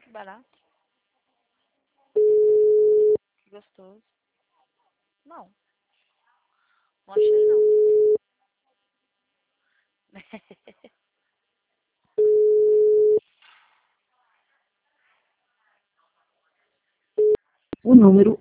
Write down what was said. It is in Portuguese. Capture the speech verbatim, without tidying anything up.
Barato. Que gostoso. Não. Não achei, não. O número